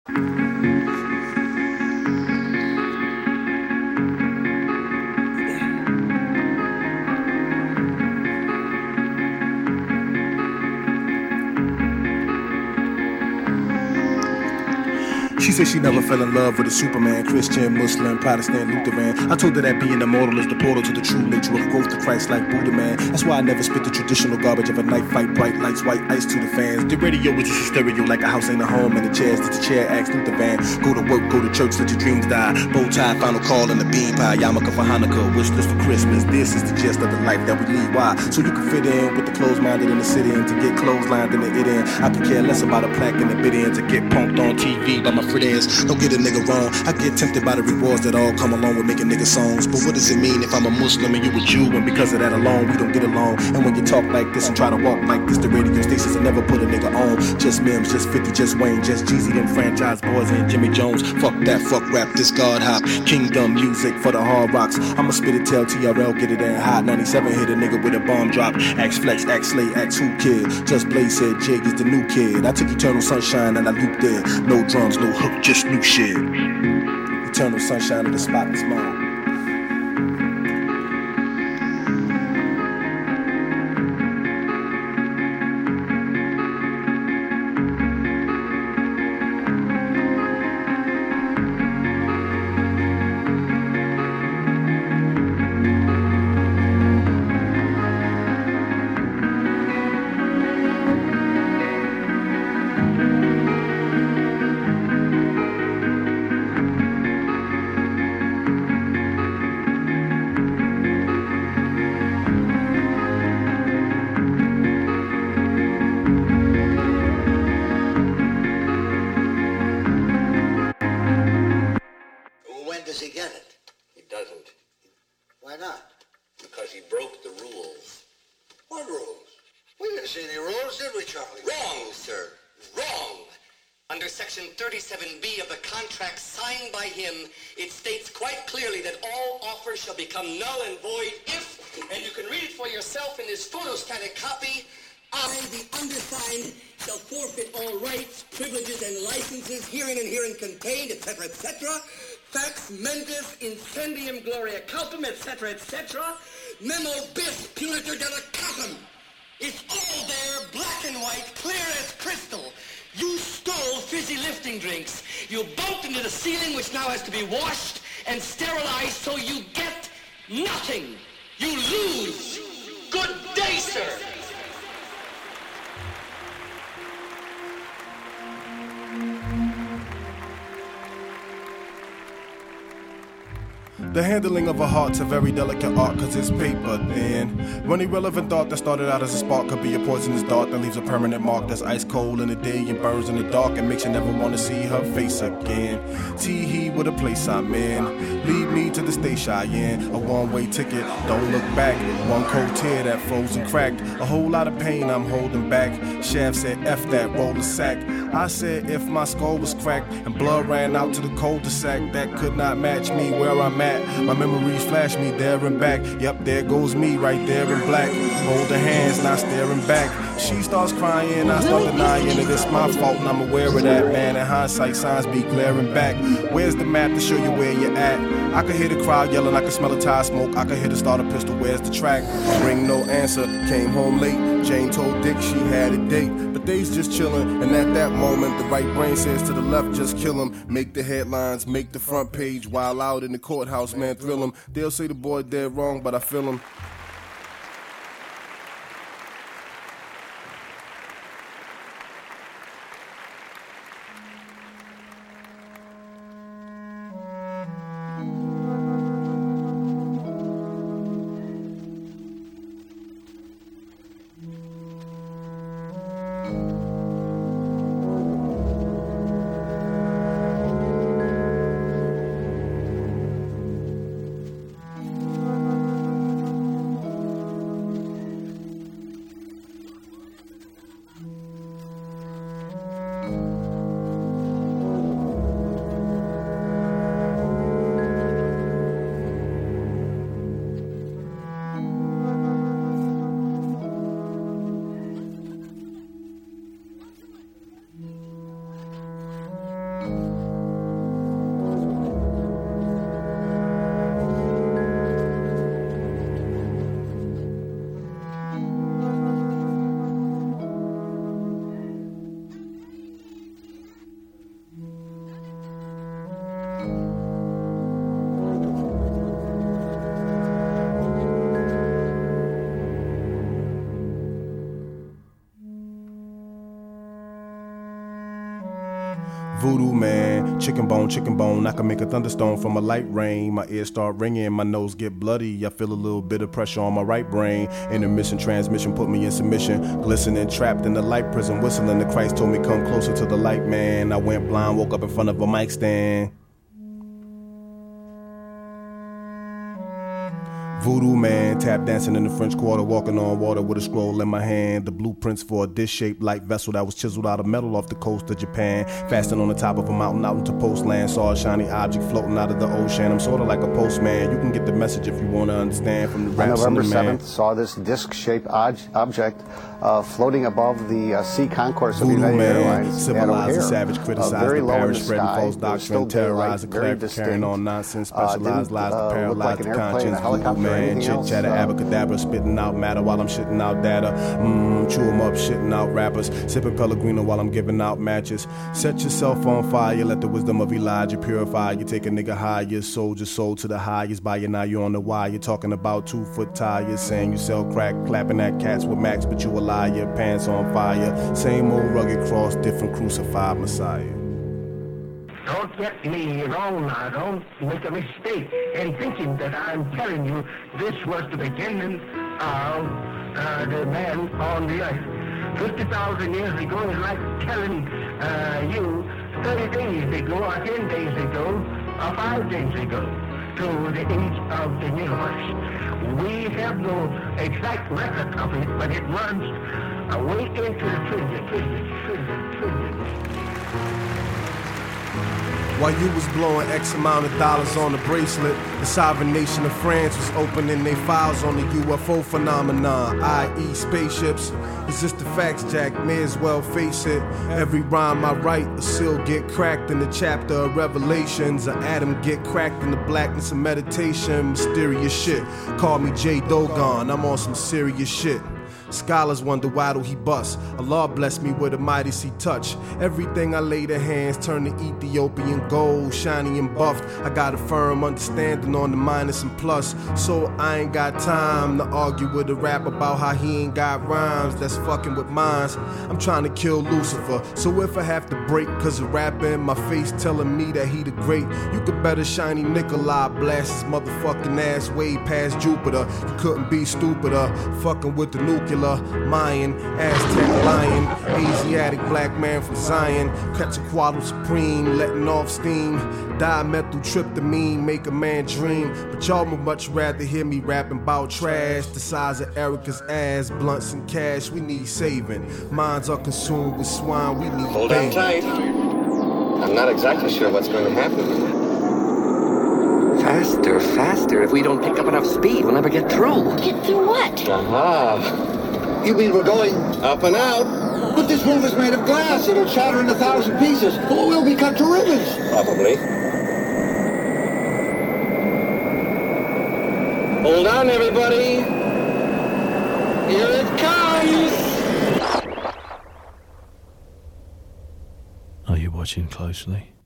She said she never fell in love with a Superman, Christian, Muslim, Protestant, Lutheran. I told her that being immortal is the portal to the true nature of growth to Christ like Buddha, man. That's why I never spit the traditional garbage of a night fight, bright lights, white ice to the fans. The radio is just a stereo like a house ain't a home, and the chairs that the chair acts Luther van. Go to work, go to church, let your dreams die. Bow tie, final call, and the bean pie. Yarmulke for Hanukkah, wish list for Christmas. This is the gist of the life that we lead. Why? So you can fit in with the closed-minded in the city, and to get clotheslined in the it in. I could care less about a plaque in the bid in, to get punked on TV by my friends. Don't get a nigga wrong, I get tempted by the rewards that all come along with making nigga songs. But what does it mean if I'm a Muslim and you a Jew? And because of that alone, we don't get along. And when you talk like this and try to walk like this, the radio stations will never put a nigga on. Just Mims, just 50, just Wayne, just Jeezy, them franchise boys and Jimmy Jones. Fuck that, fuck rap, this God hop. Kingdom music for the hard rocks. I'ma spit it, tell TRL, get it in hot. 97 hit a nigga with a bomb drop. Axe Flex, Axe Slay, Axe Who Kid. Just Blaze said Jig is the new kid. I took Eternal Sunshine and I looped it. No drums, no hook, just new shit. Eternal sunshine of the spotless mind. Etc. Fax mentis incendium gloria culpum, etc., etc. Memo bis punitor delicatum. It's all there, black and white, clear as crystal. You stole fizzy lifting drinks. You bumped into the ceiling, which now has to be washed and sterilized, so you get nothing. You lose. Good day, sir. The handling of a heart's a very delicate art, cause it's paper thin. One irrelevant thought that started out as a spark could be a poisonous dart that leaves a permanent mark that's ice cold in the day and burns in the dark and makes you never want to see her face again. Tee-hee with a place I'm in. Lead me to the state Cheyenne. A one-way ticket, don't look back. One cold tear that froze and cracked. A whole lot of pain I'm holding back. Shaft said F that, roll the sack. I said if my skull was cracked and blood ran out to the cul-de-sac, that could not match me where I'm at. My memories flash me there and back. Yep, there goes me right there in black. Hold her hands, not staring back. She starts crying, I start denying it. It's my fault and I'm aware of that, man. In hindsight, signs be glaring back. Where's the map to show you where you're at? I could hear the crowd yelling, I could smell a tire smoke. I could hear the starter pistol, where's the track? Ring no answer, came home late. Jane told Dick she had a date. But they's just chillin', and at that moment, the right brain says to the left, just kill him. Make the headlines, make the front page. While out in the courthouse, man, thrill him. They'll say the boy dead wrong, but I feel him. Voodoo man, chicken bone, I can make a thunderstorm from a light rain. My ears start ringing, my nose get bloody. I feel a little bit of pressure on my right brain. Intermission transmission put me in submission, glistening, trapped in the light prison, whistling. The Christ told me come closer to the light, man. I went blind, woke up in front of a mic stand. Voodoo man, tap dancing in the French Quarter, walking on water with a scroll in my hand. The blueprints for a dish-shaped light vessel that was chiseled out of metal off the coast of Japan. Fasting on the top of a mountain out into postland, saw a shiny object floating out of the ocean. I'm sort of like a postman. You can get the message if you want to understand from the raps on and the man. November 7th, saw this disc-shaped object floating above the sea concourse of Voodoo United man, Airlines. civilized the savage, criticized the parish, spreading false sky. doctrine, terrorized the cleric, carrying on nonsense, specialized lies to paralyze the conscience. Voodoo man, chit chatter, abracadabra, spitting out matter while I'm shitting out data. Chew 'em up, shitting out rappers, sipping Pellegrino while I'm giving out matches. Set yourself on fire, let the wisdom of Elijah purify you. Take a nigga higher, sold your soul to the highest. By you now you're on the wire. You're talking about 2-foot tires, saying you sell crack, clapping at cats with Max, but you a liar. Pants on fire, same old rugged cross, different crucified Messiah. Don't get me wrong now. Don't make a mistake in thinking that I'm telling you this was the beginning of the man on the earth. 50,000 years ago is like telling you 30 days ago, or 10 days ago, or 5 days ago, to the age of the universe. We have no exact record of it, but it runs way into the trillion. While you was blowing X amount of dollars on the bracelet, the sovereign nation of France was opening their files on the UFO phenomenon, i.e. spaceships. It's just the facts, Jack, may as well face it. Every rhyme I write, a seal get cracked in the chapter of Revelations. An atom get cracked in the blackness of meditation. Mysterious shit, call me J. Dogon, I'm on some serious shit. Scholars wonder why do he bust. Allah bless me with a Midas he touch. Everything I lay the hands turn to Ethiopian gold, shiny and buffed. I got a firm understanding on the minus and plus, so I ain't got time to argue with a rap about how he ain't got rhymes. That's fucking with minds. I'm trying to kill Lucifer, so if I have to break cause of rapping, my face telling me that he the great, you could better shiny Nikolai blast his motherfucking ass way past Jupiter. You couldn't be stupider, fucking with the nuclear Mayan, Aztec lion, Asiatic black man from Zion, Quetzalcoatl supreme, letting off steam, dimethyltryptamine, make a man dream. But y'all would much rather hear me rapping about trash, the size of Erica's ass, blunts and cash. We need saving. Minds are consumed with swine. We need hold on tight. I'm not exactly sure what's going to happen. Faster, faster. If we don't pick up enough speed, we'll never get through. Get through what? Aha. You mean we're going Up and out? But this roof is made of glass. It'll shatter in 1,000 pieces. Or we'll be cut to ribbons. Probably. Hold on, everybody. Here it comes. Are you watching closely?